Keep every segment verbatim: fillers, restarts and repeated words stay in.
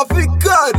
Mafikari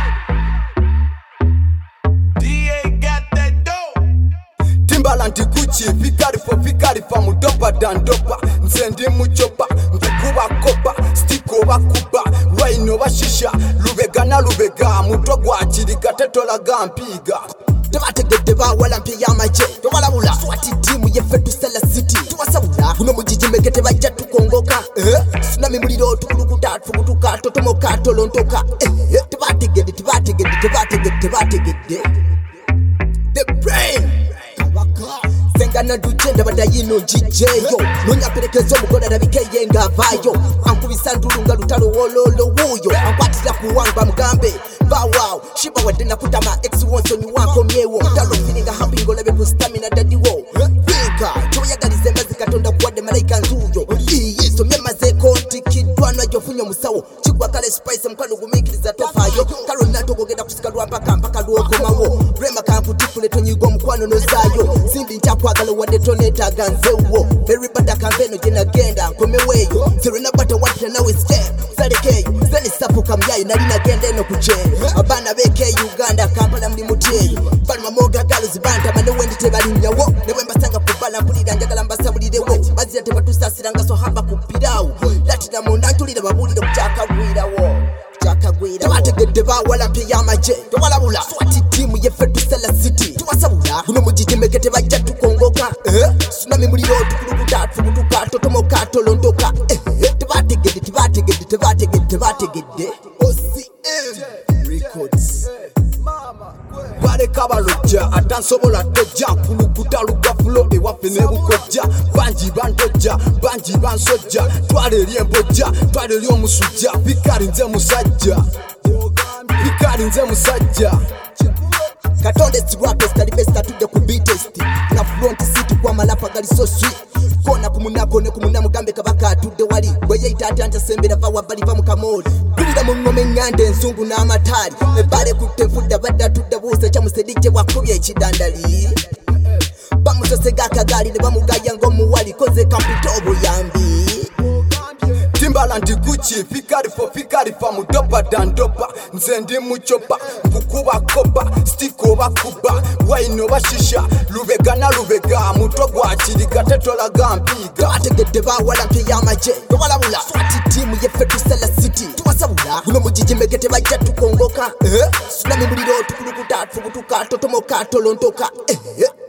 D A got that dope. Timbaland Gucci Fikari for Fikari fa mudopa dandopa Nzendi muchopa Nkukuba kopa Stiko bakuba Waino bashisha Lubega na lubega Mutogwa chirika tetola gampiga Tabategede ba walampi yamaje Tawalabula Swati timu yefetu sela city Tuwasabula Uno mujiji megete baja tukongoka Eh Tsunami muliro tukulukuta Tukutuka totomoka tolontoka Eh eh Tabategede Tabategede Tabategede Tabategede The brain Senga na dujenda badayino jijeyo Nonya perekezo mugoda na bikeye ngavayo Ankubisa ndurunga lutalo wololo wuyo Ankwatira kuwanga mgambe Bawaw Shiba wadena kutama ex wonso ni wako myewo Talo feelinga happy ngolebe ku stamina daddy wo Fika Choya gali zemba zikatonda kuwade malaika nzuyo Iyi so myemaze konti kidwana jofunyo musawo Chigwa kale spice mkwano gumikiriza tofayo Kalo nato kogeda kusikalwa mpaka mpaka luoko mawo Rema kamputipule tonyigo mkwano nozayo Zimbi nchakwagala wade toneta ganzewo Very bada kambeno jena genda Komeweyo Zirina bata wati na nawe step Sarekeyo Zeni sapu kamyayo Nalina gende no kucheyo Abana beke Uganda Kampala mli muteyo Balma moga galo zibanta Mane wendi tebali nyawo Newe mbasanga kubala mpulida njagala mbasa bulidewo Mazira tebatu sasiranga so hamba kupirawo Latina monda ntulida babulida kuchaka gwirawo Tabategede ba walampi yamaje Tawalabula Swati timu yefetu sela city Tuwasabula Uno mujiji megete baja tukongoka Eh Tsunami muliro tukulukuta Tukutuka totomoka tolontoka Eh eh Tabategede Tabategede Tabategede Tabategede O C M Records Bare kabaroja atansobola toja kulukuta lugafulo ewafe nebukoja banji bandoja banji bansoja twale lyemboja twale lyomusuja Fikari nze musajja Fikari nze musajja Katonde sirapes kali besta tujja ku beatest na front city kwa malapa gali so sweet kona kumunako ne kumuna mugambe kabaka tudde wali bweye itata antasembera va wabali va mukamoli kulira mu ngome ngande ensungu na amatali ebale kutevudda badda tudda buuse cha musedije wakubye ekidandali bamusose gakagali ne bamugaya ngomuwali koze kampitobo yambi Timbaland Gucci Fikari for Fikari fa mudopa dandopa Nzendi muchopa Nkukuba kopa Stiko bakuba Waino bashisha Lubega na lubega Mutogwa chirika tetola gampiga Tabategede ba walampi yamaje Tawalabula Swati timu yefetu sela city Tuwasabula Uno mujiji megete baja tukongoka Eh Tsunami muliro tukulukuta Tukutuka totomoka tolontoka Eh eh